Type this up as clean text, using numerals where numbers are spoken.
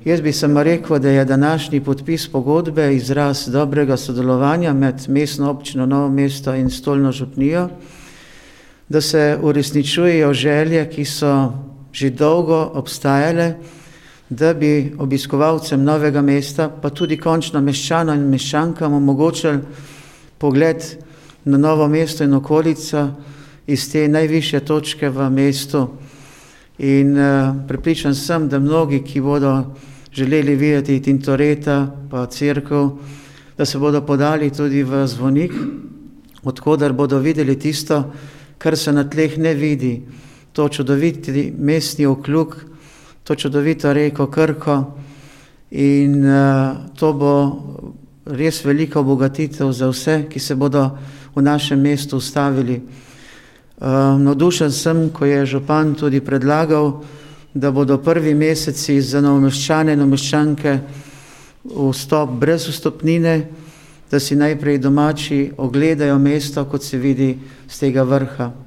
Jaz bi samo rekel, da je današnji podpis pogodbe izraz dobrega sodelovanja med Mestno občino Novo mesto in Stolno župnijo, da se uresničujejo želje, ki so že dolgo obstajale, da bi obiskovalcem Novega mesta, pa tudi končno meščanom in meščankam omogočili pogled na Novo mesto in okolico iz te najvišje točke v mestu. In prepričan sem, da mnogi, ki bodo želeli videti Tintoreta pa cerkev, da se bodo podali tudi v Zvonik, odkoder bodo videli tisto, kar se na tleh ne vidi, to čudoviti mestni okljuk, to čudovito reko Krko, in to bo res velika obogatitev za vse, ki se bodo v našem mestu ustavili. Navdušen sem, ko je župan tudi predlagal, da bodo prvi meseci za novomeščane in novomeščanke vstop brez vstopnine, da si najprej domači ogledajo mesto, kot se vidi z tega vrha.